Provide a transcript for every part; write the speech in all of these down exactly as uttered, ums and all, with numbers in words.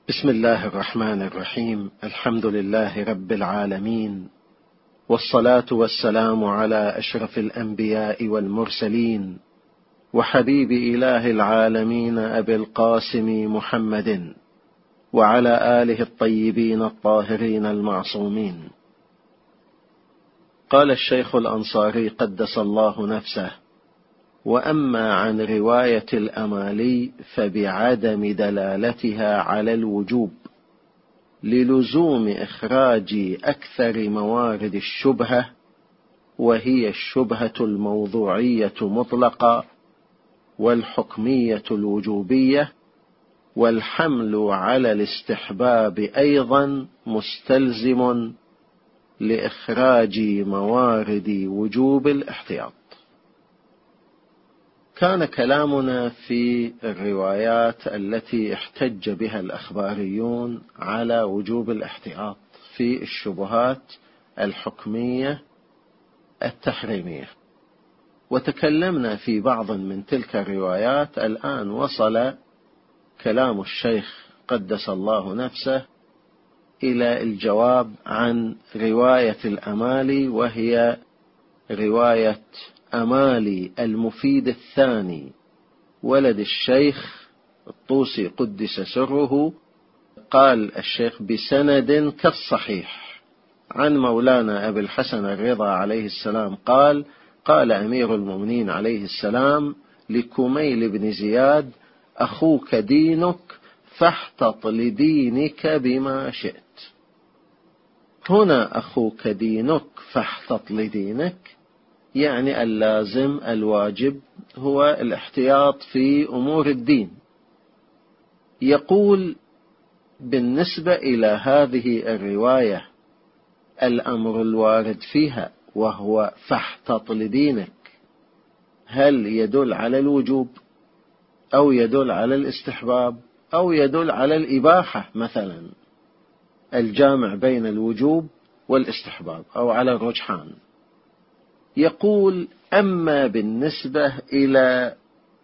بسم الله الرحمن الرحيم. الحمد لله رب العالمين، والصلاة والسلام على أشرف الأنبياء والمرسلين، وحبيب إله العالمين أبي القاسم محمد، وعلى آله الطيبين الطاهرين المعصومين. قال الشيخ الأنصاري قدس الله نفسه: وأما عن رواية الأمالي فبعدم دلالتها على الوجوب، للزوم إخراج أكثر موارد الشبهة، وهي الشبهة الموضوعية مطلقة، والحكمية الوجوبية، والحمل على الاستحباب أيضا مستلزم لإخراج موارد وجوب الاحتياط. كان كلامنا في الروايات التي احتج بها الأخباريون على وجوب الاحتياط في الشبهات الحكمية التحريمية، وتكلمنا في بعض من تلك الروايات. الآن وصل كلام الشيخ قدس الله نفسه إلى الجواب عن رواية الأمالي، وهي رواية أمالي المفيد الثاني ولد الشيخ الطوسي قدس سره. قال الشيخ بسند كالصحيح عن مولانا أبي الحسن الرضا عليه السلام قال: قال أمير المؤمنين عليه السلام لكميل بن زياد: أخوك دينك فاحتط لدينك بما شئت. هنا أخوك دينك فاحتط لدينك يعني اللازم الواجب هو الاحتياط في أمور الدين. يقول بالنسبة إلى هذه الرواية الأمر الوارد فيها وهو فاحتط لدينك، هل يدل على الوجوب أو يدل على الاستحباب أو يدل على الإباحة مثلا، الجامع بين الوجوب والاستحباب، أو على الرجحان؟ يقول: أما بالنسبة إلى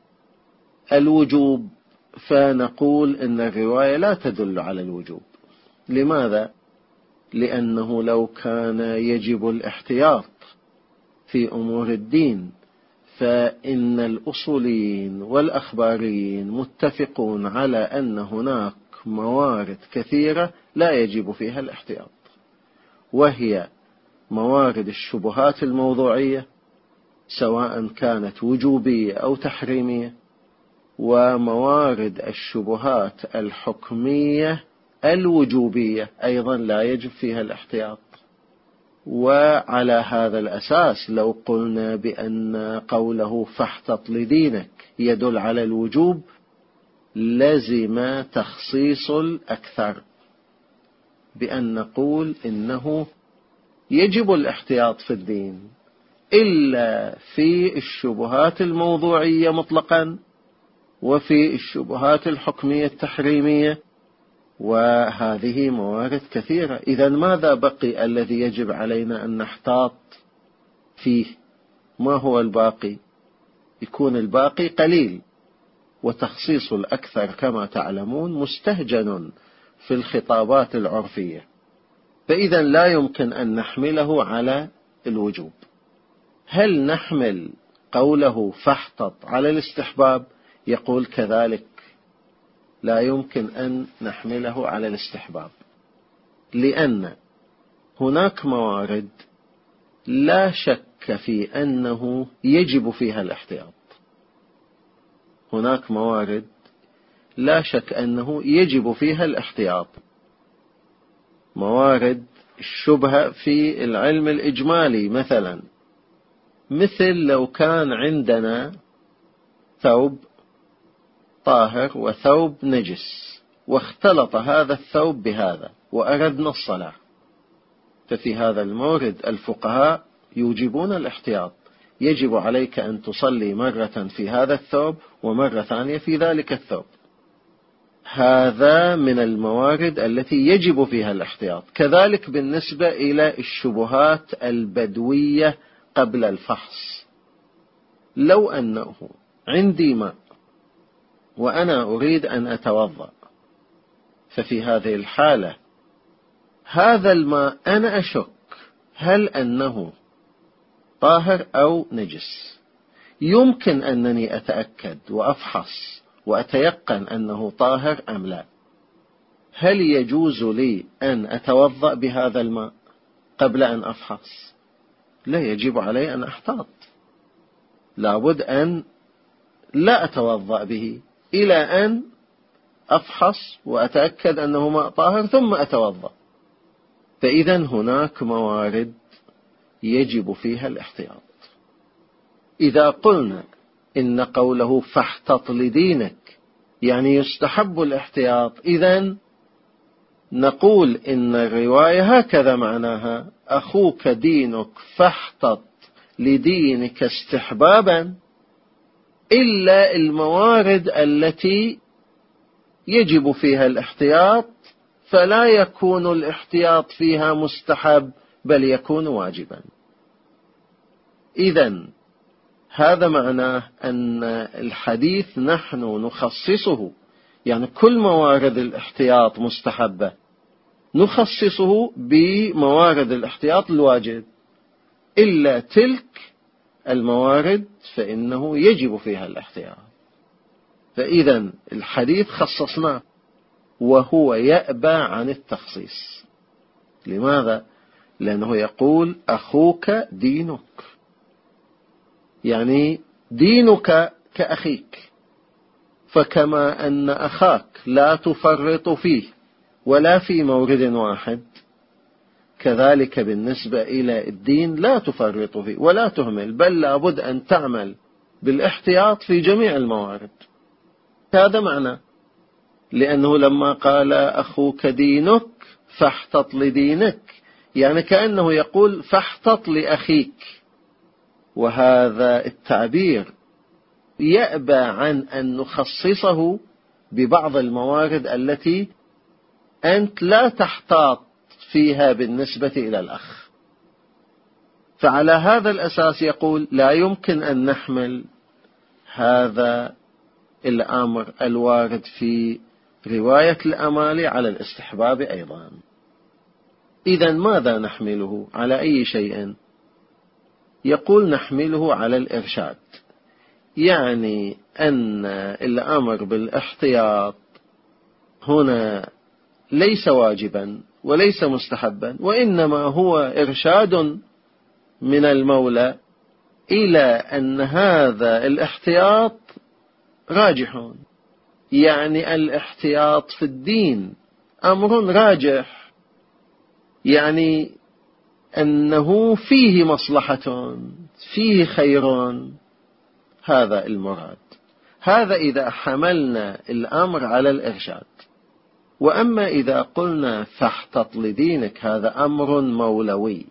الوجوب فنقول إن الرواية لا تدل على الوجوب. لماذا؟ لأنه لو كان يجب الاحتياط في أمور الدين فإن الأصوليين والأخباريين متفقون على أن هناك موارد كثيرة لا يجب فيها الاحتياط، وهي موارد الشبهات الموضوعية سواء كانت وجوبية أو تحريمية، وموارد الشبهات الحكمية الوجوبية أيضا لا يجب فيها الاحتياط. وعلى هذا الأساس لو قلنا بأن قوله فاحتط لدينك يدل على الوجوب لزم تخصيص الأكثر، بأن نقول إنه يجب الاحتياط في الدين إلا في الشبهات الموضوعية مطلقا، وفي الشبهات الحكمية التحريمية، وهذه موارد كثيرة. إذن ماذا بقي الذي يجب علينا أن نحتاط فيه؟ ما هو الباقي؟ يكون الباقي قليل، وتخصيص الأكثر كما تعلمون مستهجن في الخطابات العرفية، فإذا لا يمكن أن نحمله على الوجوب. هل نحمل قوله فاحتط على الاستحباب؟ يقول كذلك لا يمكن أن نحمله على الاستحباب، لأن هناك موارد لا شك في أنه يجب فيها الاحتياط. هناك موارد لا شك أنه يجب فيها الاحتياط، موارد الشبهة في العلم الإجمالي مثلا، مثل لو كان عندنا ثوب طاهر وثوب نجس واختلط هذا الثوب بهذا وأردنا الصلاة، ففي هذا المورد الفقهاء يوجبون الاحتياط. يجب عليك أن تصلي مرة في هذا الثوب ومرة ثانية في ذلك الثوب. هذا من الموارد التي يجب فيها الاحتياط. كذلك بالنسبة إلى الشبهات البدوية قبل الفحص، لو أنه عندي ماء وأنا أريد أن أتوضأ، ففي هذه الحالة هذا الماء أنا أشك هل أنه طاهر أو نجس. يمكن أنني أتأكد وأفحص وأتيقن أنه طاهر أم لا. هل يجوز لي أن أتوضأ بهذا الماء قبل أن أفحص؟ لا، يجب علي أن أحتاط، لابد أن لا أتوضأ به إلى أن أفحص وأتأكد أنه ماء طاهر ثم أتوضأ. فإذا هناك موارد يجب فيها الاحتياط. إذا قلنا إن قوله فاحتط لدينك يعني يستحب الاحتياط، إذن نقول إن الرواية هكذا معناها: أخوك دينك فاحتط لدينك استحبابا، إلا الموارد التي يجب فيها الاحتياط فلا يكون الاحتياط فيها مستحب بل يكون واجبا. إذن هذا معناه أن الحديث نحن نخصصه، يعني كل موارد الاحتياط مستحبة نخصصه بموارد الاحتياط الواجب، إلا تلك الموارد فإنه يجب فيها الاحتياط. فإذا الحديث خصصناه وهو يأبى عن التخصيص. لماذا؟ لأنه يقول أخوك دينك، يعني دينك كأخيك. فكما أن أخاك لا تفرط فيه ولا في مورد واحد، كذلك بالنسبة إلى الدين لا تفرط فيه ولا تهمل، بل لابد أن تعمل بالاحتياط في جميع الموارد. هذا معنى، لأنه لما قال أخوك دينك فاحتط لدينك، يعني كأنه يقول فاحتط لأخيك. وهذا التعبير يأبى عن أن نخصصه ببعض الموارد التي أنت لا تحتاط فيها بالنسبة إلى الأخ. فعلى هذا الأساس يقول لا يمكن أن نحمل هذا الأمر الوارد في رواية الأمالي على الاستحباب أيضا. إذن ماذا نحمله؟ على أي شيء؟ يقول نحمله على الإرشاد، يعني أن الأمر بالاحتياط هنا ليس واجبا وليس مستحبا، وإنما هو إرشاد من المولى إلى أن هذا الاحتياط راجح. يعني الاحتياط في الدين أمر راجح، يعني أنه فيه مصلحة فيه خير، هذا المراد. هذا إذا حملنا الأمر على الإرشاد. وأما إذا قلنا فاحتط لدينك هذا أمر مولوي،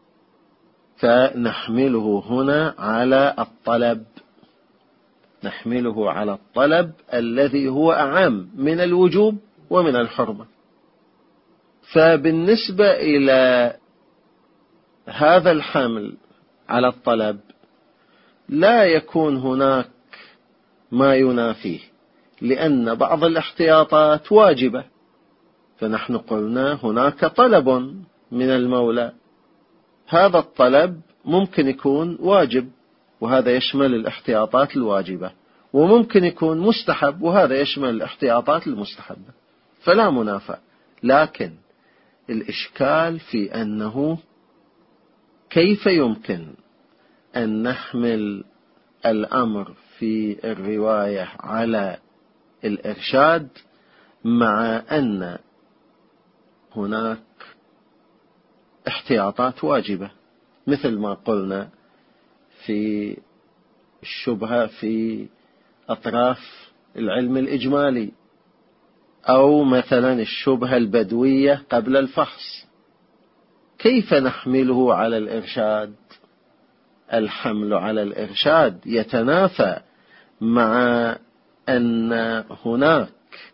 فنحمله هنا على الطلب، نحمله على الطلب الذي هو أعم من الوجوب ومن الحرمة. فبالنسبة إلى هذا الحمل على الطلب لا يكون هناك ما ينافيه، لأن بعض الاحتياطات واجبة. فنحن قلنا هناك طلب من المولى، هذا الطلب ممكن يكون واجب وهذا يشمل الاحتياطات الواجبة، وممكن يكون مستحب وهذا يشمل الاحتياطات المستحبة، فلا منافاة. لكن الإشكال في أنه كيف يمكن أن نحمل الأمر في الرواية على الإرشاد مع أن هناك احتياطات واجبة، مثل ما قلنا في الشبهة في أطراف العلم الإجمالي، أو مثلا الشبهة البدوية قبل الفحص. كيف نحمله على الإرشاد؟ الحمل على الإرشاد يتنافى مع أن هناك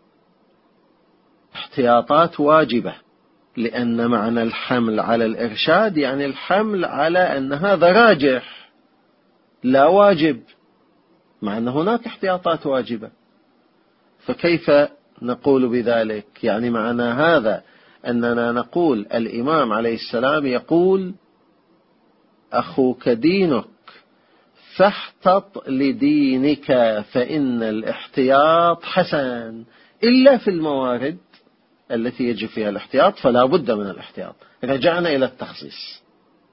احتياطات واجبة، لأن معنى الحمل على الإرشاد يعني الحمل على أن هذا راجح لا واجب، مع أن هناك احتياطات واجبة. فكيف نقول بذلك؟ يعني معنى هذا أننا نقول الإمام عليه السلام يقول أخوك دينك فاحتط لدينك فإن الاحتياط حسن، إلا في الموارد التي يجب فيها الاحتياط فلا بد من الاحتياط. رجعنا إلى التخصيص.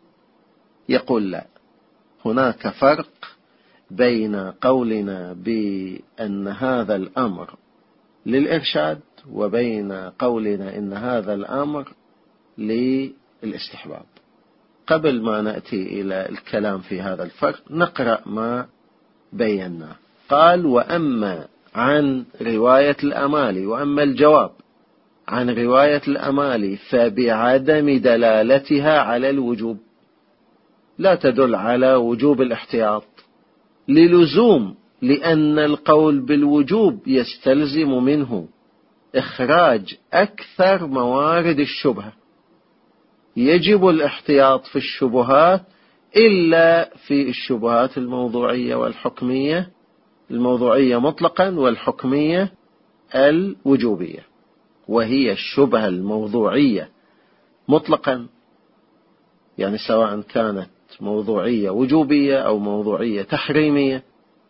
يقول لا، هناك فرق بين قولنا بأن هذا الأمر للإرشاد وبين قولنا إن هذا الأمر للاستحباب. قبل ما نأتي إلى الكلام في هذا الفرق نقرأ ما بينا. قال: وأما عن رواية الأمالي، وأما الجواب عن رواية الأمالي فبعدم دلالتها على الوجوب، لا تدل على وجوب الاحتياط للزوم، لأن القول بالوجوب يستلزم منه إخراج أكثر موارد الشبهة. يجب الاحتياط في الشبهات إلا في الشبهات الموضوعية والحكمية، الموضوعية مطلقا والحكمية الوجوبية. وهي الشبهة الموضوعية مطلقا، يعني سواء كانت موضوعية وجوبية أو موضوعية تحريمية،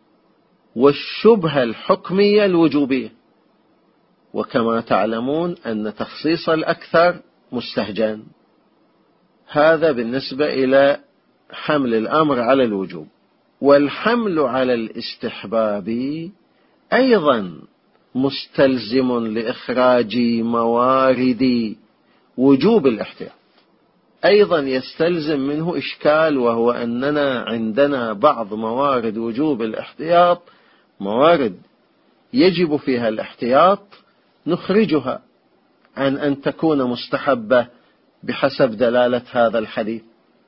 والشبهة الحكمية الوجوبية. وكما تعلمون أن تخصيص الأكثر مستهجن. هذا بالنسبة إلى حمل الأمر على الوجوب. والحمل على الاستحباب أيضا مستلزم لإخراج موارد وجوب الاحتياط، أيضا يستلزم منه إشكال، وهو أننا عندنا بعض موارد وجوب الاحتياط، موارد يجب فيها الاحتياط نخرجها عن أن تكون مستحبة بحسب دلالة هذا الحديث.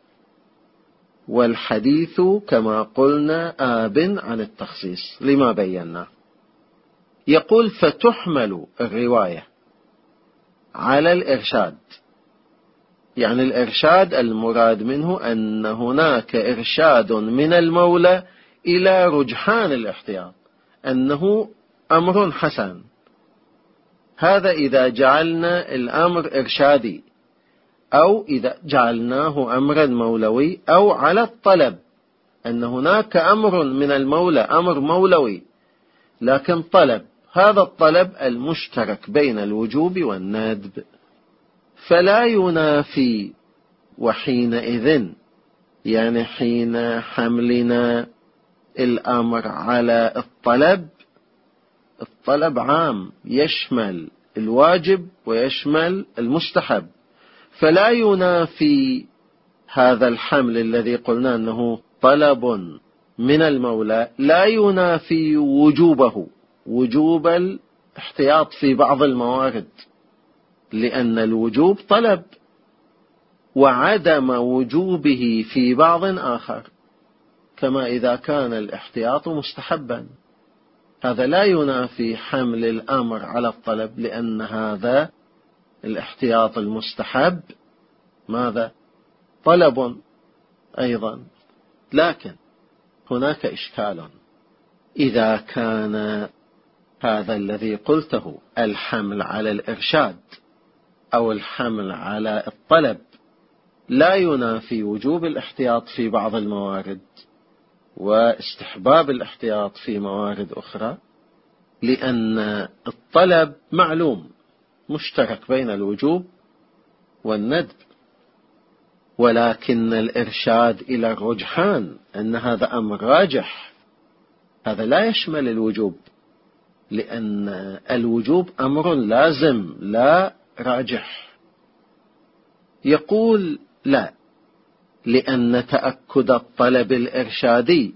والحديث كما قلنا آب عن التخصيص لما بينا. يقول: فتحمل الرواية على الإرشاد، يعني الإرشاد المراد منه أن هناك إرشاد من المولى إلى رجحان الاحتياط، أنه أمر حسن. هذا إذا جعلنا الأمر إرشادي، أو إذا جعلناه أمرا مولوي، أو على الطلب، أن هناك أمر من المولى، أمر مولوي لكن طلب، هذا الطلب المشترك بين الوجوب والندب، فلا ينافي. وحينئذ يعني حين حملنا الأمر على الطلب، الطلب عام يشمل الواجب ويشمل المستحب، فلا ينافي هذا الحمل الذي قلنا أنه طلب من المولى، لا ينافي وجوبه، وجوب الاحتياط في بعض الموارد، لأن الوجوب طلب، وعدم وجوبه في بعض آخر، كما إذا كان الاحتياط مستحبا. هذا لا ينافي حمل الأمر على الطلب، لأن هذا الاحتياط المستحب ماذا؟ طلب أيضا. لكن هناك إشكال، إذا كان هذا الذي قلته الحمل على الإرشاد أو الحمل على الطلب لا ينافي وجوب الاحتياط في بعض الموارد واستحباب الاحتياط في موارد أخرى، لأن الطلب معلوم مشترك بين الوجوب والندب، ولكن الإرشاد إلى الرجحان أن هذا أمر راجح، هذا لا يشمل الوجوب، لأن الوجوب أمر لازم لا راجح. يقول لا، لأن تأكد الطلب الإرشادي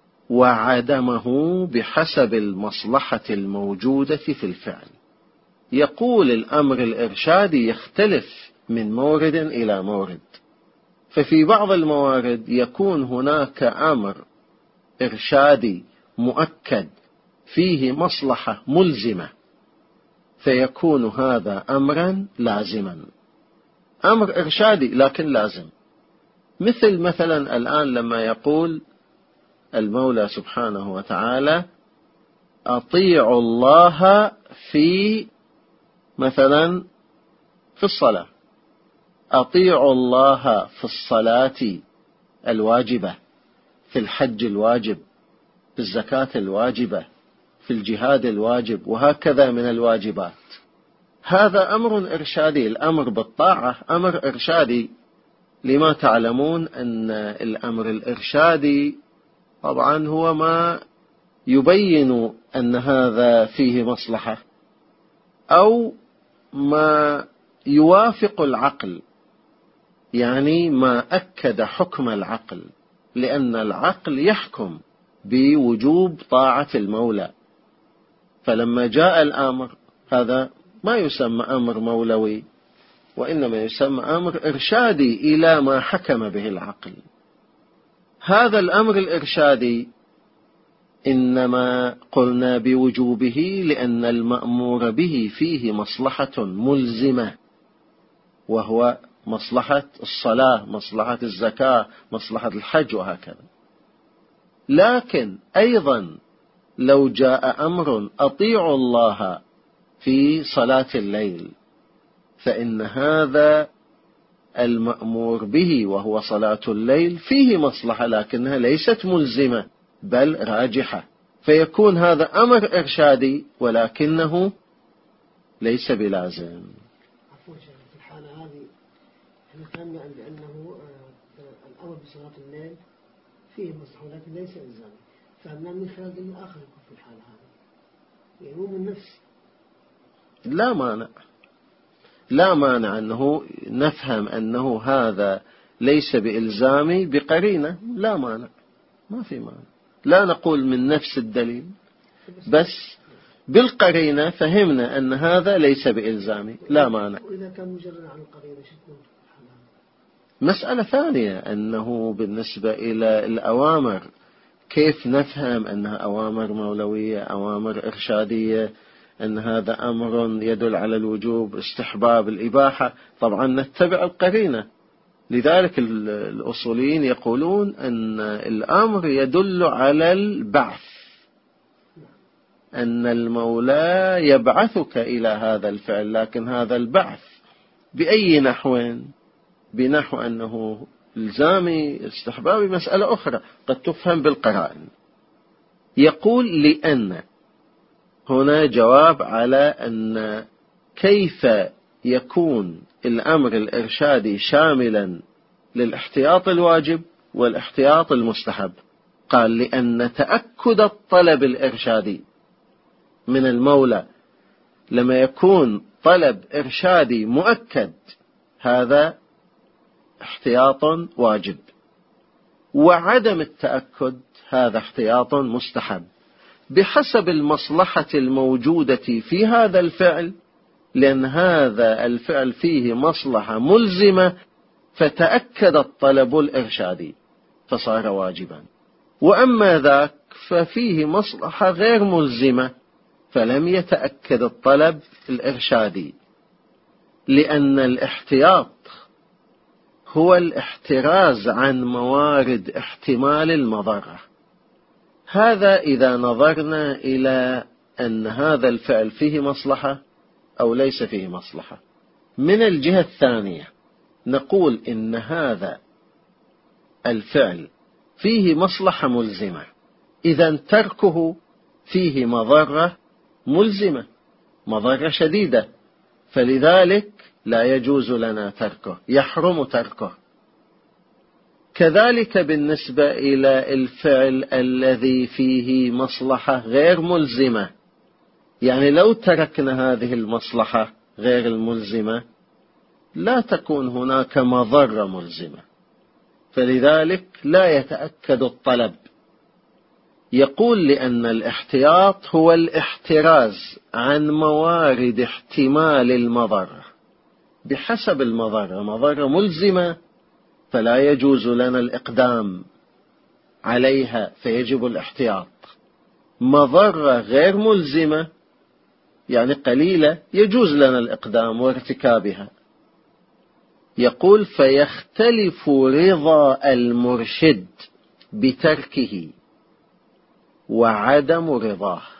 وعدمه بحسب المصلحة الموجودة في الفعل. يقول الأمر الإرشادي يختلف من مورد إلى مورد، ففي بعض الموارد يكون هناك أمر إرشادي مؤكد فيه مصلحة ملزمة، فيكون هذا أمرا لازما، أمر إرشادي لكن لازم. مثل مثلا الآن لما يقول المولى سبحانه وتعالى: أطيعوا الله في مثلا في الصلاة، أطيعوا الله في الصلاة الواجبة، في الحج الواجب، في الزكاة الواجبة، في الجهاد الواجب، وهكذا من الواجبات. هذا أمر إرشادي. الأمر بالطاعة أمر إرشادي، لما تعلمون أن الأمر الإرشادي طبعا هو ما يبين أن هذا فيه مصلحة، أو ما يوافق العقل، يعني ما أكد حكم العقل، لأن العقل يحكم بوجوب طاعة المولى. فلما جاء الأمر هذا ما يسمى أمر مولوي، وإنما يسمى أمر إرشادي إلى ما حكم به العقل. هذا الأمر الإرشادي إنما قلنا بوجوبه لأن المأمور به فيه مصلحة ملزمة، وهو مصلحة الصلاة، مصلحة الزكاة، مصلحة الحج، وهكذا. لكن أيضا لو جاء أمر أطيعوا الله في صلاة الليل، فإن هذا المأمور به وهو صلاة الليل فيه مصلحة، لكنها ليست ملزمة بل راجحة، فيكون هذا أمر إرشادي ولكنه ليس بلازم. عفوا شيخ، في الحالة هذه احنا فهمنا بأنه الأمر بصلاة الليل فيه مصلحة ولكن ليس إلزامي، فهمنا من خلال دليل آخر في الحالة هذه، يعني مو من نفس. لا مانع، لا مانع أنه نفهم أنه هذا ليس بإلزامي بقرينة، لا مانع، ما في مانع. لا نقول من نفس الدليل، بس بالقرينة فهمنا أن هذا ليس بإلزامي، لا مانع. وإذا كان مجرد عن القرينة شكون؟ مسألة ثانية، أنه بالنسبة إلى الأوامر كيف نفهم أنها أوامر مولوية، أوامر إرشادية، أن هذا أمر يدل على الوجوب، استحباب، الإباحة. طبعا نتبع القرينة. لذلك الأصوليين يقولون أن الأمر يدل على البعث، أن المولى يبعثك إلى هذا الفعل، لكن هذا البعث بأي نحو؟ بنحو أنه إلزامي استحبابي مسألة أخرى قد تفهم بالقرائن. يقول لأن هنا جواب على أن كيف يكون الأمر الإرشادي شاملا للاحتياط الواجب والاحتياط المستحب. قال لأن تأكد الطلب الإرشادي من المولى، لما يكون طلب إرشادي مؤكد هذا احتياط واجب، وعدم التأكد هذا احتياط مستحب بحسب المصلحة الموجودة في هذا الفعل، لأن هذا الفعل فيه مصلحة ملزمة فتأكد الطلب الإرشادي فصار واجبا. وأما ذاك ففيه مصلحة غير ملزمة فلم يتأكد الطلب الإرشادي، لأن الاحتياط هو الاحتراز عن موارد احتمال المضرة. هذا إذا نظرنا إلى أن هذا الفعل فيه مصلحة أو ليس فيه مصلحة. من الجهة الثانية نقول إن هذا الفعل فيه مصلحة ملزمة، إذا تركه فيه مضرة ملزمة، مضرة شديدة، فلذلك لا يجوز لنا تركه، يحرم تركه. كذلك بالنسبة إلى الفعل الذي فيه مصلحة غير ملزمة، يعني لو تركنا هذه المصلحة غير الملزمة لا تكون هناك مضرة ملزمة، فلذلك لا يتأكد الطلب. يقول لأن الاحتياط هو الاحتراز عن موارد احتمال المضرة بحسب المضرة. مضرة ملزمة فلا يجوز لنا الإقدام عليها فيجب الاحتياط. مضرة غير ملزمة يعني قليلة يجوز لنا الإقدام وارتكابها. يقول فيختلف رضا المرشد بتركه وعدم رضاه.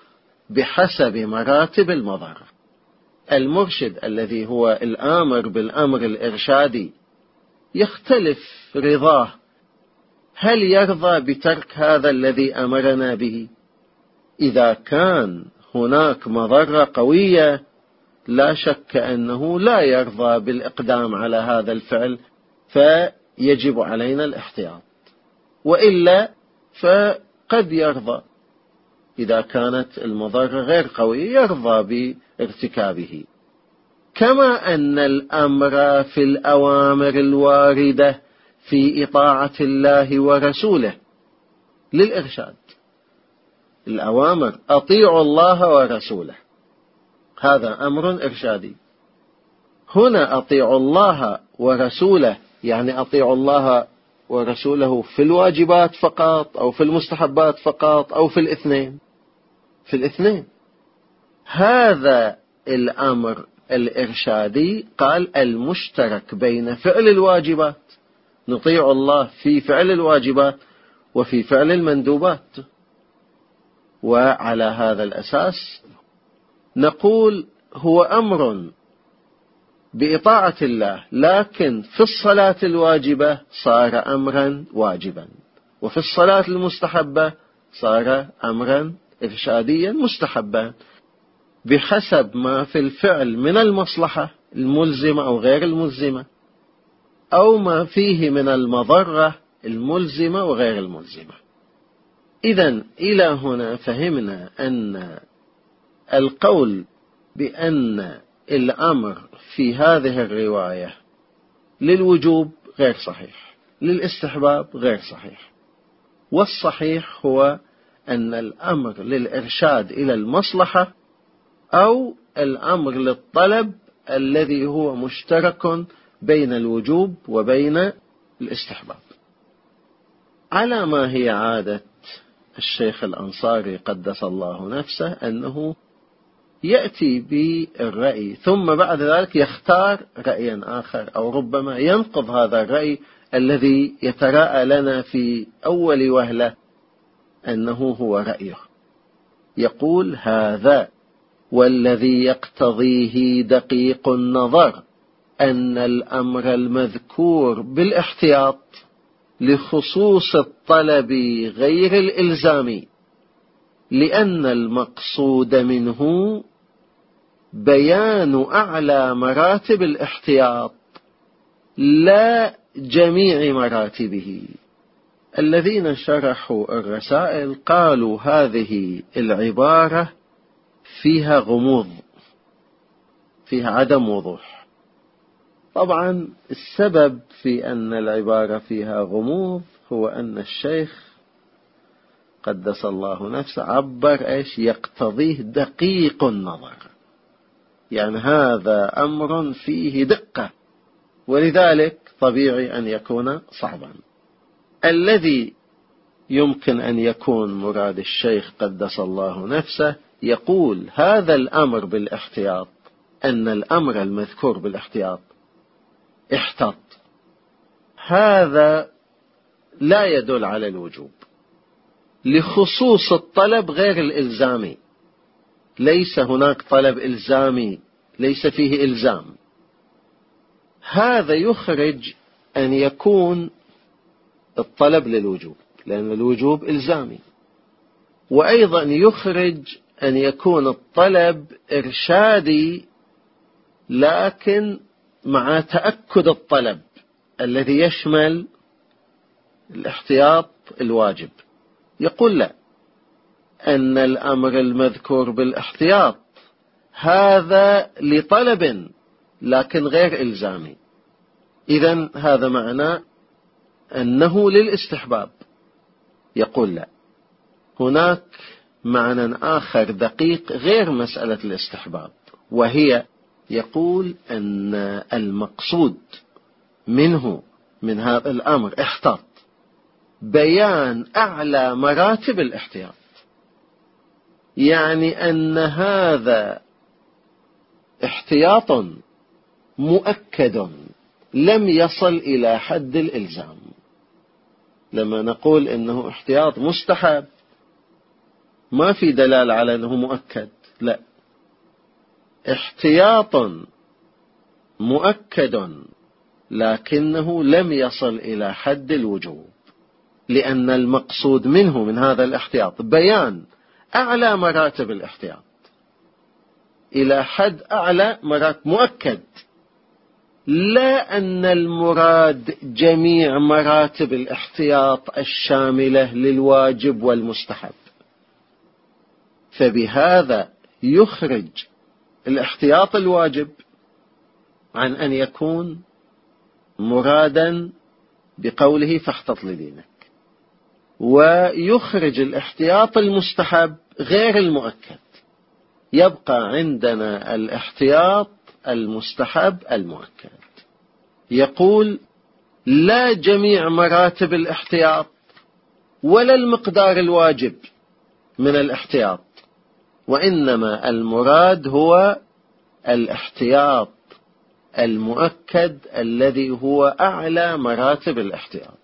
بحسب مراتب المضرة. المرشد الذي هو الآمر بالأمر الإرشادي يختلف رضاه، هل يرضى بترك هذا الذي أمرنا به؟ إذا كان هناك مضرة قوية لا شك أنه لا يرضى بالإقدام على هذا الفعل، فيجب علينا الاحتياط، وإلا فقد يرضى إذا كانت المضرة غير قوية، يرضى بارتكابه. كما أن الأمر في الأوامر الواردة في إطاعة الله ورسوله للإرشاد، الأوامر أطيعوا الله ورسوله، هذا أمر إرشادي. هنا أطيعوا الله ورسوله يعني أطيعوا الله ورسوله في الواجبات فقط أو في المستحبات فقط أو في الاثنين؟ في الاثنين. هذا الأمر الإرشادي قال المشترك بين فعل الواجبات، نطيع الله في فعل الواجبات وفي فعل المندوبات. وعلى هذا الأساس نقول هو أمر بإطاعة الله، لكن في الصلاة الواجبة صار أمرا واجبا، وفي الصلاة المستحبة صار أمرا إرشاديا مستحبا، بحسب ما في الفعل من المصلحة الملزمة أو غير الملزمة، أو ما فيه من المضرة الملزمة وغير الملزمة. إذن إلى هنا فهمنا أن القول بأن الأمر في هذه الرواية للوجوب غير صحيح، للاستحباب غير صحيح، والصحيح هو أن الأمر للإرشاد إلى المصلحة أو الأمر للطلب الذي هو مشترك بين الوجوب وبين الاستحباب. على ما هي عادة الشيخ الأنصاري قدس الله نفسه أنه يأتي بالرأي ثم بعد ذلك يختار رأيا آخر، أو ربما ينقض هذا الرأي الذي يتراءى لنا في أول وهلة أنه هو رأيه. يقول هذا والذي يقتضيه دقيق النظر أن الأمر المذكور بالاحتياط لخصوص الطلب غير الإلزامي، لأن المقصود منه بيان أعلى مراتب الاحتياط لا جميع مراتبه. الذين شرحوا الرسائل قالوا هذه العبارة فيها غموض، فيها عدم وضوح. طبعا السبب في أن العبارة فيها غموض هو أن الشيخ قدس الله نفسه عبر إيش يقتضيه دقيق النظر، يعني هذا أمر فيه دقة، ولذلك طبيعي أن يكون صعبا. الذي يمكن أن يكون مراد الشيخ قدس الله نفسه يقول هذا الأمر بالاحتياط، أن الأمر المذكور بالاحتياط احتاط، هذا لا يدل على الوجوب لخصوص الطلب غير الإلزامي. ليس هناك طلب إلزامي، ليس فيه إلزام. هذا يخرج أن يكون الطلب للوجوب، لأن الوجوب إلزامي، وأيضا يخرج أن يكون الطلب إرشادي لكن مع تأكد الطلب الذي يشمل الاحتياط الواجب. يقول لا، أن الأمر المذكور بالاحتياط هذا لطلب لكن غير إلزامي، إذن هذا معناه أنه للاستحباب. يقول لا، هناك معنى آخر دقيق غير مسألة الاستحباب، وهي يقول أن المقصود منه من هذا الأمر احتاط بيان أعلى مراتب الاحتياط، يعني أن هذا احتياط مؤكد لم يصل إلى حد الإلزام. لما نقول إنه احتياط مستحب ما في دلالة على أنه مؤكد، لا، احتياط مؤكد لكنه لم يصل إلى حد الوجوب، لأن المقصود منه من هذا الاحتياط بيان أعلى مراتب الاحتياط إلى حد أعلى مراتب مؤكد، لا أن المراد جميع مراتب الاحتياط الشاملة للواجب والمستحب. فبهذا يخرج الاحتياط الواجب عن أن يكون مرادا بقوله فاحتط لدينك، ويخرج الاحتياط المستحب غير المؤكد. يبقى عندنا الاحتياط المستحب المؤكد. يقول لا جميع مراتب الاحتياط ولا المقدار الواجب من الاحتياط، وإنما المراد هو الاحتياط المؤكد الذي هو أعلى مراتب الاحتياط.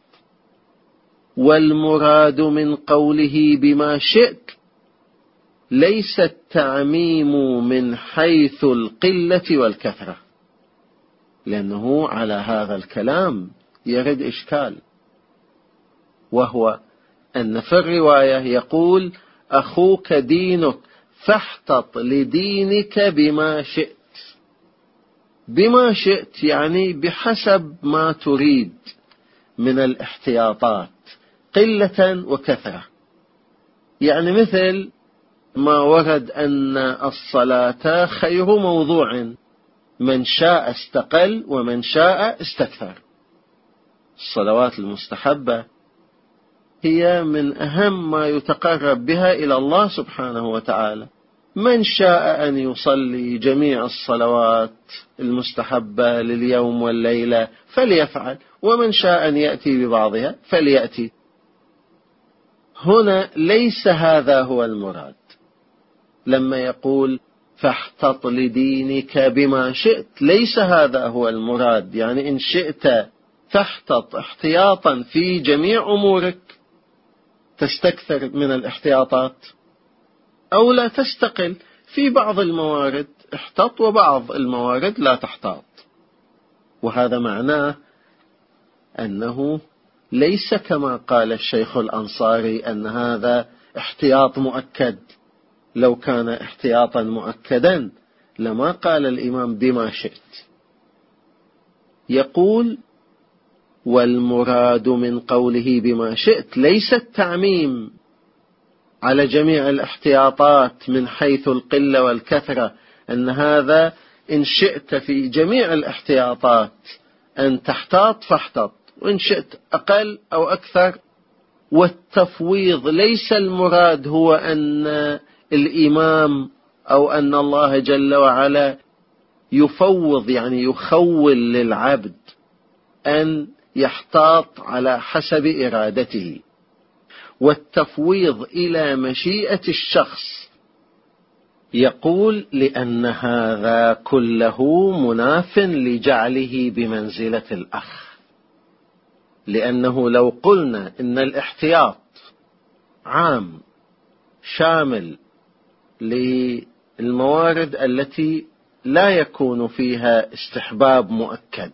والمراد من قوله بما شئت ليس التعميم من حيث القلة والكثرة، لأنه على هذا الكلام يرد إشكال، وهو أن في الرواية يقول أخوك دينك فاحتط لدينك بما شئت. بما شئت يعني بحسب ما تريد من الاحتياطات قلة وكثرة. يعني مثل ما ورد أن الصلاة خير موضوع، من شاء استقل ومن شاء استكثر. الصلوات المستحبة هي من أهم ما يتقرب بها إلى الله سبحانه وتعالى. من شاء أن يصلي جميع الصلوات المستحبة لليوم والليلة فليفعل، ومن شاء أن يأتي ببعضها فليأتي. هنا ليس هذا هو المراد لما يقول فاحتط لدينك بما شئت، ليس هذا هو المراد. يعني إن شئت فاحتط احتياطا في جميع أمورك تستكثر من الاحتياطات، أو لا تستقل في بعض الموارد احتط وبعض الموارد لا تحتاط. وهذا معناه أنه ليس كما قال الشيخ الأنصاري أن هذا احتياط مؤكد. لو كان احتياطا مؤكدا لما قال الإمام بما شئت. يقول والمراد من قوله بما شئت ليس التعميم على جميع الاحتياطات من حيث القلة والكثرة، أن هذا إن شئت في جميع الاحتياطات أن تحتاط فاحتط، وإن شئت أقل أو أكثر. والتفويض ليس المراد هو أن الإمام أو أن الله جل وعلا يفوض، يعني يخول للعبد أن يحتاط على حسب إرادته. والتفويض إلى مشيئة الشخص يقول لأن هذا كله مناف لجعله بمنزلة الأخ. لأنه لو قلنا إن الاحتياط عام شامل للموارد التي لا يكون فيها استحباب مؤكد،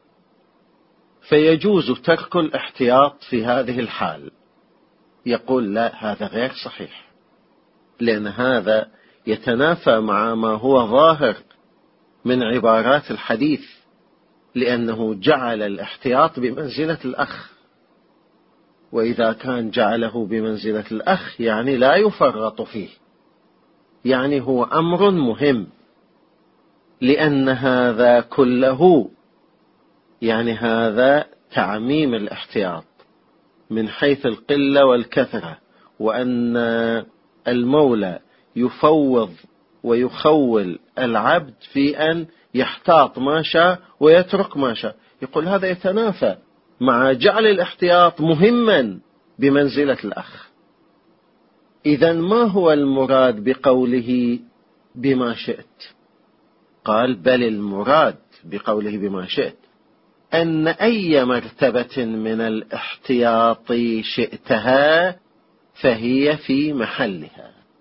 فيجوز ترك الاحتياط في هذه الحال. يقول لا، هذا غير صحيح، لأن هذا يتنافى مع ما هو ظاهر من عبارات الحديث، لأنه جعل الاحتياط بمنزلة الأخ. وإذا كان جعله بمنزلة الأخ يعني لا يفرط فيه، يعني هو أمر مهم. لأن هذا كله يعني هذا تعميم الاحتياط من حيث القلة والكثرة، وأن المولى يفوض ويخول العبد في أن يحتاط ما شاء ويترك ما شاء. يقول هذا يتنافى مع جعل الاحتياط مهما بمنزلة الأخ. إذن ما هو المراد بقوله بما شئت؟ قال بل المراد بقوله بما شئت أن أي مرتبة من الاحتياط شئتها فهي في محلها.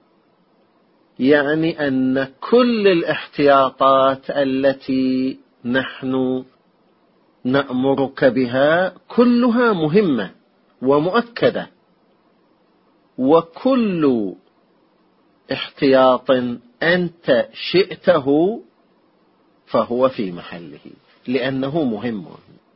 يعني أن كل الاحتياطات التي نحن نأمرك بها كلها مهمة ومؤكدة، وكل احتياط أنت شئته فهو في محله لأنه مهم.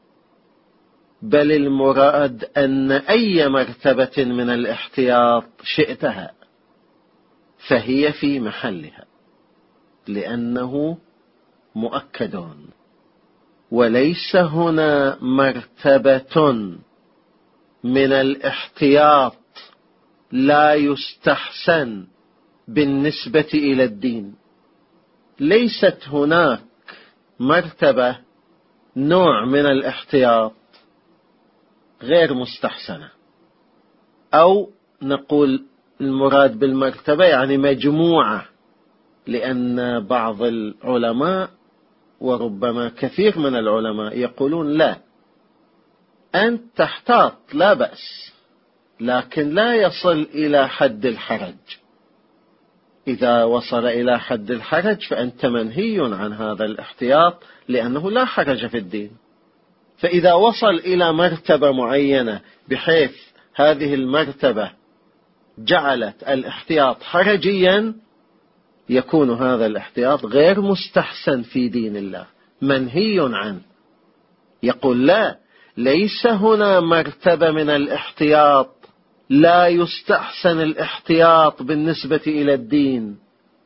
بل المراد أن أي مرتبة من الاحتياط شئتها فهي في محلها لأنه مؤكد. وليس هنا مرتبة من الاحتياط لا يستحسن بالنسبة إلى الدين. ليست هناك مرتبة نوع من الاحتياط غير مستحسنة، أو نقول المراد بالمرتبة يعني مجموعة، لأن بعض العلماء وربما كثير من العلماء يقولون لا، أنت تحتاط لا بأس، لكن لا يصل إلى حد الحرج. إذا وصل إلى حد الحرج فأنت منهي عن هذا الاحتياط لأنه لا حرج في الدين. فإذا وصل إلى مرتبة معينة بحيث هذه المرتبة جعلت الاحتياط حرجيا يكون هذا الاحتياط غير مستحسن في دين الله، منهي عنه. يقول لا، ليس هنا مرتبة من الاحتياط لا يستحسن الاحتياط بالنسبة إلى الدين.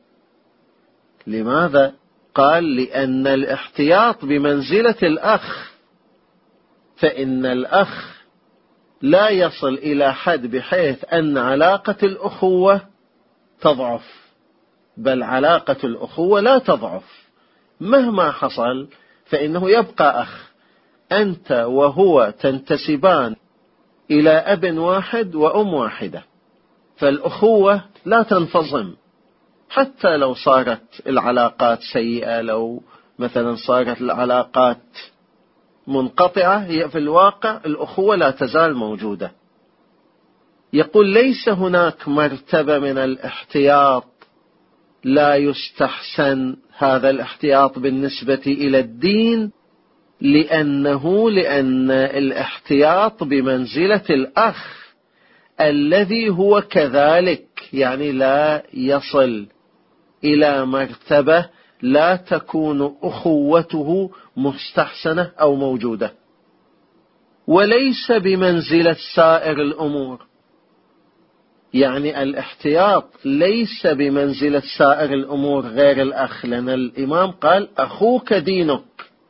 لماذا؟ قال لأن الاحتياط بمنزلة الأخ، فإن الأخ لا يصل إلى حد بحيث أن علاقة الأخوة تضعف، بل علاقة الأخوة لا تضعف مهما حصل، فإنه يبقى أخ. أنت وهو تنتسبان إلى أب واحد وأم واحدة، فالأخوة لا تنفصم حتى لو صارت العلاقات سيئة، لو مثلا صارت العلاقات منقطعة، هي في الواقع الأخوة لا تزال موجودة. يقول ليس هناك مرتبة من الاحتياط لا يستحسن هذا الاحتياط بالنسبة إلى الدين، لأنه لأن الاحتياط بمنزلة الأخ الذي هو كذلك، يعني لا يصل إلى مرتبة لا تكون أخوته مستحسنة أو موجودة. وليس بمنزلة سائر الأمور، يعني الاحتياط ليس بمنزلة سائر الأمور غير الأخ، لأن الإمام قال أخوك دينك.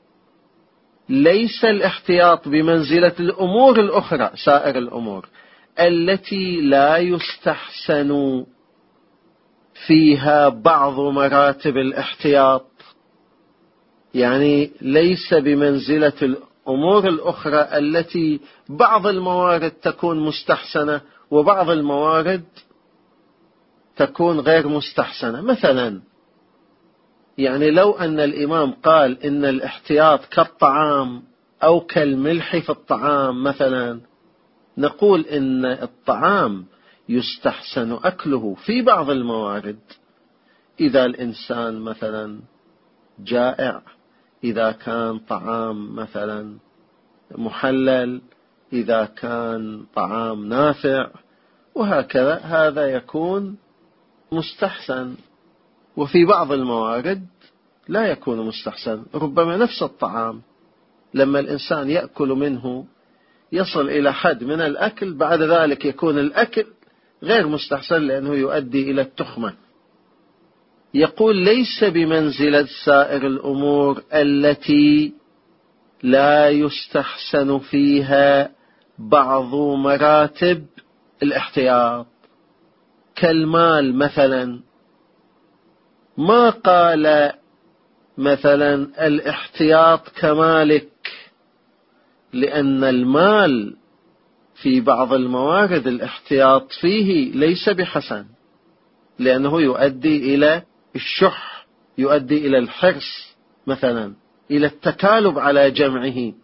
ليس الاحتياط بمنزلة الأمور الأخرى، سائر الأمور التي لا يستحسن فيها بعض مراتب الاحتياط، يعني ليس بمنزلة الأمور الأخرى التي بعض الموارد تكون مستحسنة وبعض الموارد تكون غير مستحسنة. مثلا يعني لو أن الإمام قال إن الاحتياط كالطعام أو كالملح في الطعام مثلا، نقول إن الطعام يستحسن أكله في بعض الموارد، إذا الإنسان مثلا جائع، إذا كان طعام مثلا محلل، إذا كان طعام نافع، وهكذا، هذا يكون مستحسن. وفي بعض الموارد لا يكون مستحسن، ربما نفس الطعام لما الإنسان يأكل منه يصل إلى حد من الأكل، بعد ذلك يكون الأكل غير مستحسن لأنه يؤدي إلى التخمة. يقول ليس بمنزلة سائر الأمور التي لا يستحسن فيها بعض مراتب الاحتياط، كالمال مثلا. ما قال مثلا الاحتياط كمالك، لأن المال في بعض الموارد الاحتياط فيه ليس بحسن، لأنه يؤدي إلى الشح، يؤدي إلى الحرص مثلا، إلى التكالب على جمعه.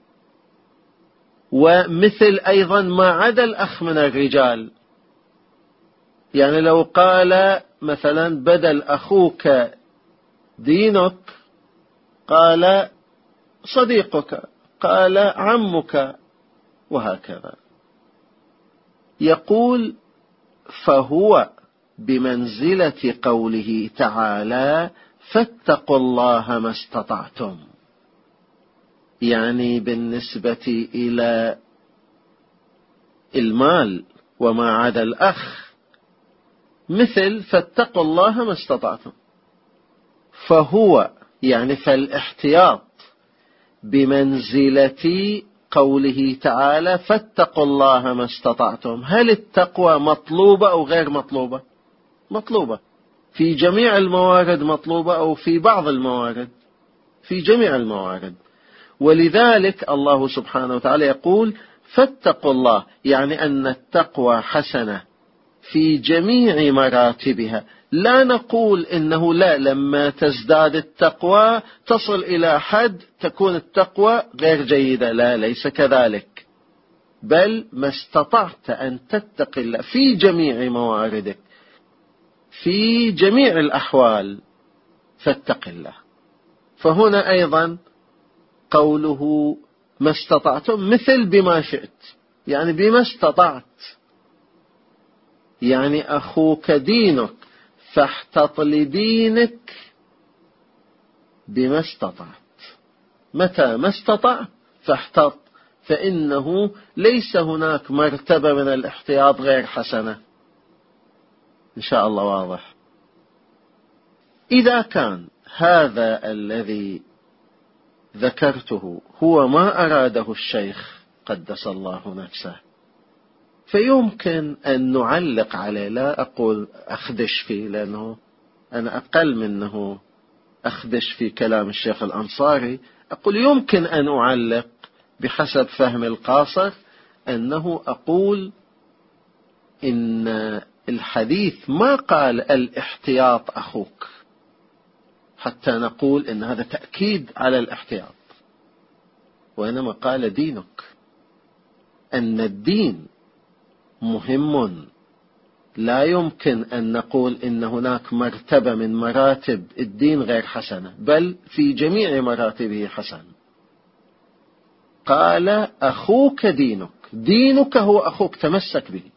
ومثل أيضا ما عدا الأخ من الرجال، يعني لو قال مثلا بدل أخوك دينك قال صديقك، قال عمك، وهكذا. يقول فهو بمنزلة قوله تعالى فاتقوا الله ما استطعتم، يعني بالنسبة إلى المال وما عدا الأخ مثل فاتقوا الله ما استطعتم، فهو يعني فالاحتياط بمنزلة قوله تعالى فاتقوا الله ما استطعتم. هل التقوى مطلوبة أو غير مطلوبة؟ مطلوبة في جميع الموارد، مطلوبة أو في بعض الموارد؟ في جميع الموارد. ولذلك الله سبحانه وتعالى يقول فاتقوا الله، يعني أن التقوى حسنة في جميع مراتبها. لا نقول إنه لا، لما تزداد التقوى تصل إلى حد تكون التقوى غير جيدة، لا، ليس كذلك، بل ما استطعت أن تتقي الله في جميع مواردك في جميع الأحوال فاتق الله. فهنا أيضا قوله ما استطعتم مثل بما شئت، يعني بما استطعت، يعني أخوك دينك فاحتط لدينك بما استطعت. متى ما استطع فاحتط، فإنه ليس هناك مرتبة من الاحتياط غير حسنة. إن شاء الله واضح. إذا كان هذا الذي ذكرته هو ما أراده الشيخ قدس الله نفسه، فيمكن أن نعلق عليه. لا أقول أخدش فيه، لأنه أنا أقل منه أخدش في كلام الشيخ الأنصاري. أقول يمكن أن أعلق بحسب فهم القاصر، أنه أقول إن الحديث ما قال الاحتياط أخوك حتى نقول إن هذا تأكيد على الاحتياط، وإنما قال دينك، أن الدين مهم. لا يمكن أن نقول إن هناك مرتبة من مراتب الدين غير حسنة، بل في جميع مراتبه حسن. قال أخوك دينك، دينك هو أخوك، تمسك به.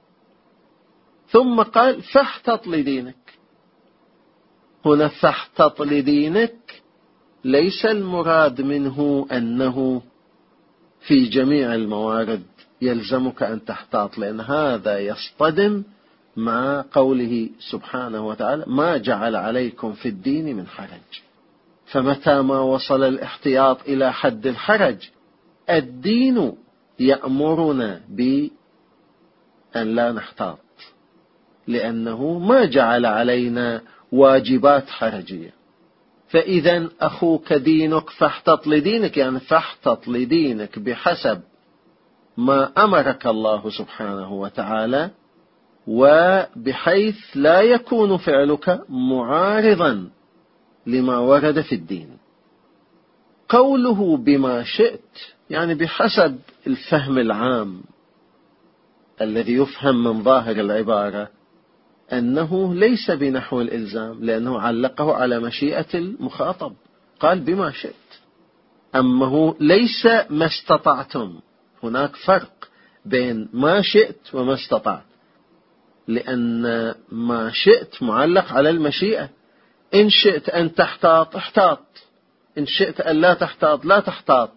ثم قال فاحتط لدينك. هنا فاحتط لدينك ليس المراد منه أنه في جميع الموارد يلزمك أن تحتاط، لأن هذا يصطدم مع قوله سبحانه وتعالى ما جعل عليكم في الدين من حرج. فمتى ما وصل الاحتياط إلى حد الحرج، الدين يأمرنا بأن لا نحتاط، لأنه ما جعل علينا واجبات حرجية. فإذا أخوك دينك فاحتط لدينك، يعني فاحتط لدينك بحسب ما أمرك الله سبحانه وتعالى، وبحيث لا يكون فعلك معارضا لما ورد في الدين. قوله بما شئت يعني بحسب الفهم العام الذي يفهم من ظاهر العبارة أنه ليس بنحو الإلزام، لأنه علقه على مشيئة المخاطب، قال بما شئت. أما هو ليس ما استطعتم، هناك فرق بين ما شئت وما استطعت، لأن ما شئت معلق على المشيئة. إن شئت أن تحتاط احتاط، إن شئت أن لا تحتاط لا تحتاط،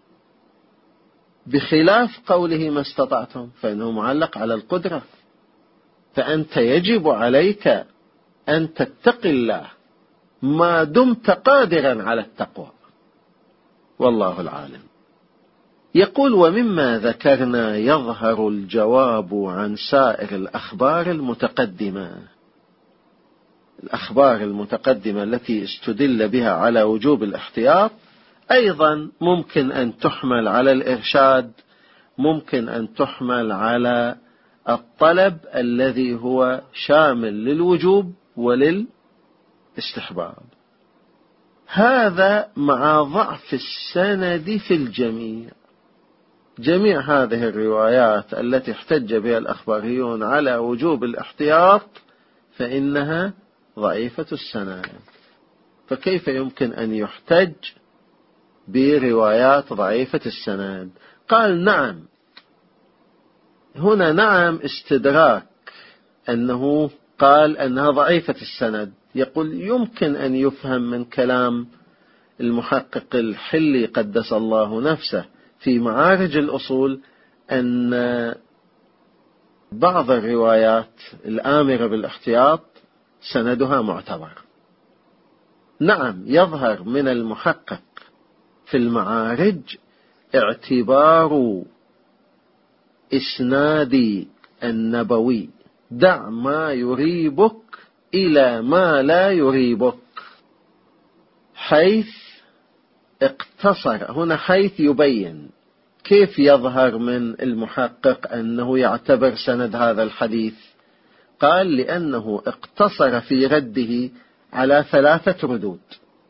بخلاف قوله ما استطعتم فإنه معلق على القدرة. فأنت يجب عليك أن تتقي الله ما دمت قادرا على التقوى، والله العالم. يقول ومما ذكرنا يظهر الجواب عن سائر الأخبار المتقدمة. الأخبار المتقدمة التي استدل بها على وجوب الاحتياط أيضا ممكن أن تحمل على الإرشاد، ممكن أن تحمل على الطلب الذي هو شامل للوجوب وللاستحباب. هذا مع ضعف السند في الجميع، جميع هذه الروايات التي احتج بها الأخباريون على وجوب الاحتياط فإنها ضعيفة السند. فكيف يمكن أن يحتج بروايات ضعيفة السند؟ قال نعم. هنا نعم استدراك، أنه قال أنها ضعيفة السند. يقول يمكن أن يفهم من كلام المحقق الحلي قدس الله نفسه في معارج الأصول أن بعض الروايات الآمرة بالاحتياط سندها معتبر. نعم، يظهر من المحقق في المعارج اعتبار إسناد النبوي، دع ما يريبك إلى ما لا يريبك، حيث اقتصر. هنا حيث يبين كيف يظهر من المحقق أنه يعتبر سند هذا الحديث. قال لأنه اقتصر في رده على ثلاثة ردود،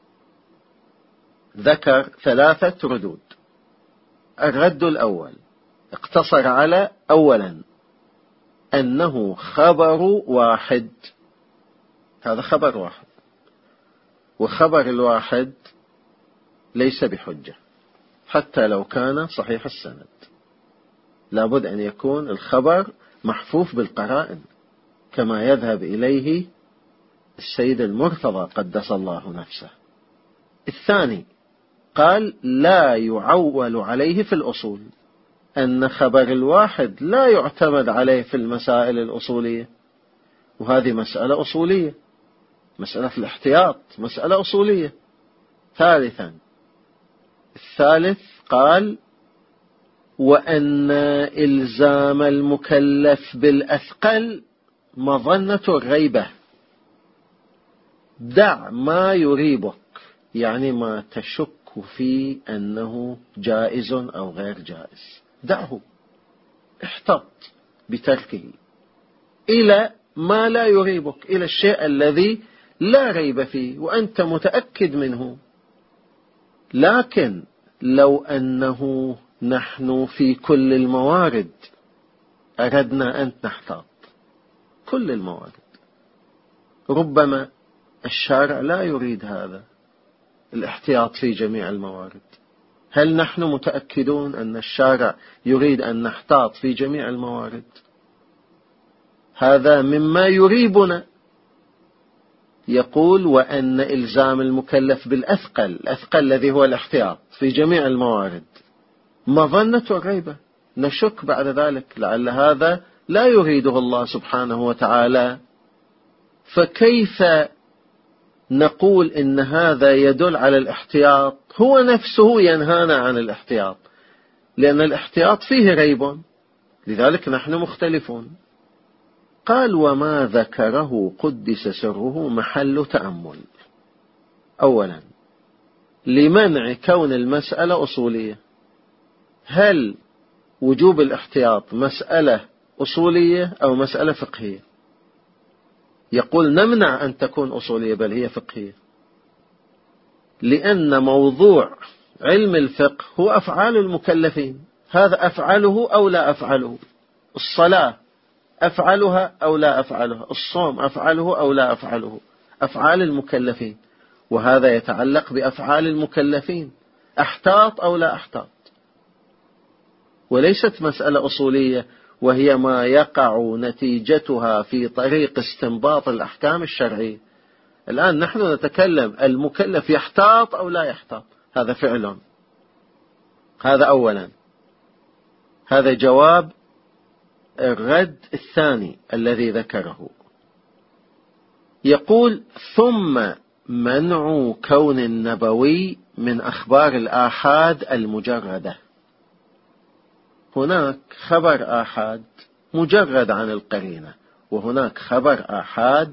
ذكر ثلاثة ردود. الرد الأول اقتصر على أولا أنه خبر واحد، هذا خبر واحد، وخبر الواحد ليس بحجة حتى لو كان صحيح السند، لابد أن يكون الخبر محفوف بالقرائن كما يذهب إليه السيد المرتضى قدس الله نفسه. الثاني قال لا يعول عليه في الأصول، أن خبر الواحد لا يعتمد عليه في المسائل الأصولية، وهذه مسألة أصولية، مسألة الاحتياط مسألة أصولية. ثالثا الثالث قال وأن إلزام المكلف بالأثقل مظنة الغيبة، دع ما يريبك، يعني ما تشك في أنه جائز أو غير جائز دعه، احتط بتركه، إلى ما لا يريبك، إلى الشيء الذي لا ريب فيه وأنت متأكد منه. لكن لو أنه نحن في كل الموارد أردنا أن نحتاط، كل الموارد، ربما الشارع لا يريد هذا الاحتياط في جميع الموارد. هل نحن متأكدون أن الشارع يريد أن نحتاط في جميع الموارد؟ هذا مما يريبنا. يقول وأن إلزام المكلف بالأثقل، الأثقل الذي هو الاحتياط في جميع الموارد، مظنة الريبة، نشك بعد ذلك لعل هذا لا يريده الله سبحانه وتعالى. فكيف نقول إن هذا يدل على الاحتياط؟ هو نفسه ينهانا عن الاحتياط، لأن الاحتياط فيه ريب، لذلك نحن مختلفون. قال وما ذكره قدس سره محل تأمل. أولا لمنع كون المسألة أصولية، هل وجوب الاحتياط مسألة أصولية أو مسألة فقهية؟ يقول نمنع أن تكون أصولية بل هي فقهية، لأن موضوع علم الفقه هو أفعال المكلفين، هذا أفعله أو لا أفعله، الصلاة أفعلها أو لا أفعلها، الصوم أفعله أو لا أفعله، أفعال المكلفين، وهذا يتعلق بأفعال المكلفين، أحتاط أو لا أحتاط، وليست مسألة أصولية وهي ما يقع نتيجتها في طريق استنباط الأحكام الشرعية. الآن نحن نتكلم المكلف يحتاط أو لا يحتاط، هذا فعل. هذا أولا، هذا جواب الرد الثاني الذي ذكره. يقول ثم منع كون النبوي من أخبار الآحاد المجردة. هناك خبر آحاد مجرد عن القرينة، وهناك خبر آحاد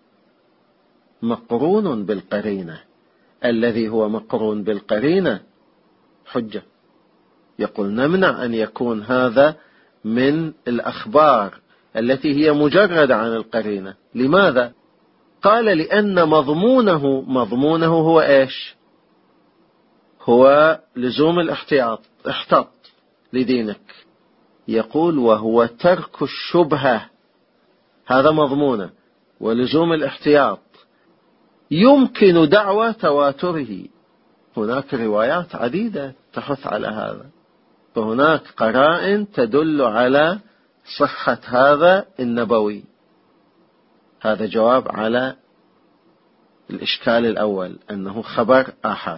مقرون بالقرينة، الذي هو مقرون بالقرينة حجة. يقول نمنع أن يكون هذا من الأخبار التي هي مجردة عن القرينة. لماذا؟ قال لأن مضمونه مضمونه هو إيش؟ هو لزوم الاحتياط، احتاط، لدينك. يقول وهو ترك الشبهة، هذا مضمونه، ولزوم الاحتياط. يمكن دعوى تواتره، هناك روايات عديدة تحث على هذا، فهناك قرائن تدل على صحة هذا النبوي. هذا جواب على الإشكال الأول أنه خبر آحاد.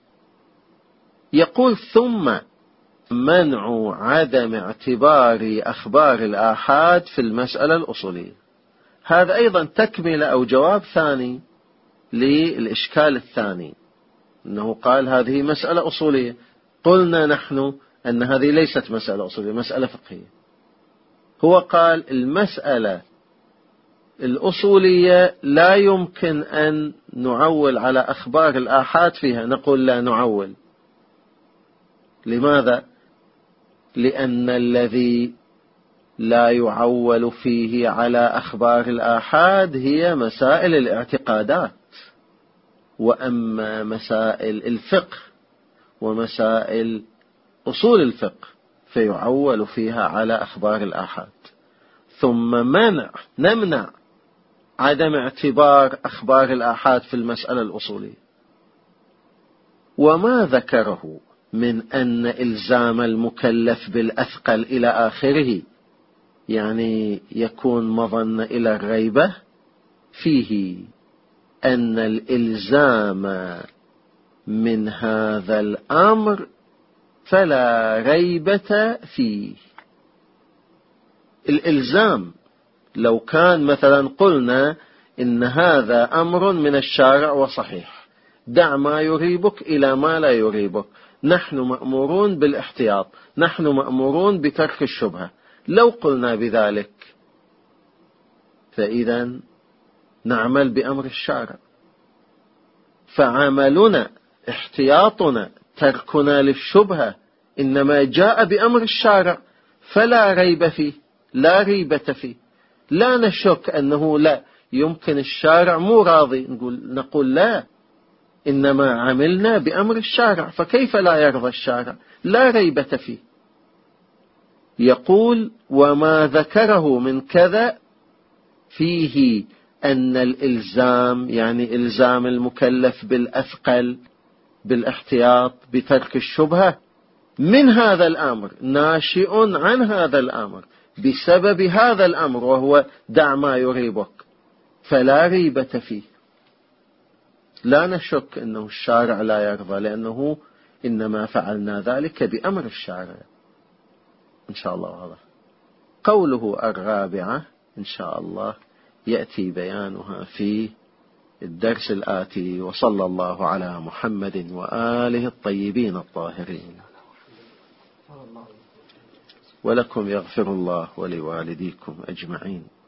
يقول ثم منع عدم اعتبار أخبار الآحاد في المسألة الأصولية. هذا أيضا تكمل أو جواب ثاني للإشكال الثاني، أنه قال هذه مسألة أصولية. قلنا نحن أن هذه ليست مسألة أصولية، مسألة فقهية. هو قال المسألة الأصولية لا يمكن أن نعول على أخبار الآحاد فيها. نقول لا نعول. لماذا؟ لأن الذي لا يعول فيه على أخبار الآحاد هي مسائل الاعتقادات، وأما مسائل الفقه ومسائل أصول الفقه فيعول فيها على أخبار الآحاد. ثم منع نمنع عدم اعتبار أخبار الآحاد في المسألة الأصولية. وما ذكره من أن إلزام المكلف بالأثقل إلى آخره، يعني يكون مظن إلى الريبة، فيه أن الإلزام من هذا الأمر فلا ريبة فيه. الإلزام لو كان مثلا قلنا إن هذا أمر من الشارع وصحيح، دع ما يريبك إلى ما لا يريبك، نحن مأمورون بالاحتياط، نحن مأمورون بترك الشبهة، لو قلنا بذلك فإذا نعمل بأمر الشارع. فعملنا احتياطنا تركنا للشبهة إنما جاء بأمر الشارع، فلا ريب فيه، لا ريبة فيه. لا نشك أنه لا يمكن الشارع مو راضي، نقول, نقول لا، إنما عملنا بأمر الشارع، فكيف لا يرضى الشارع؟ لا ريبة فيه. يقول وما ذكره من كذا فيه أن الإلزام، يعني إلزام المكلف بالأثقل بالاحتياط بترك الشبهة، من هذا الأمر، ناشئ عن هذا الأمر، بسبب هذا الأمر، وهو دع ما يريبك، فلا ريبة فيه. لا نشك أنه الشارع لا يرضى، لأنه إنما فعلنا ذلك بأمر الشارع. إن شاء الله واضح. قوله الرابعة إن شاء الله يأتي بيانها في الدرس الآتي. وصلى الله على محمد وآله الطيبين الطاهرين. ولكم يغفر الله ولوالديكم أجمعين.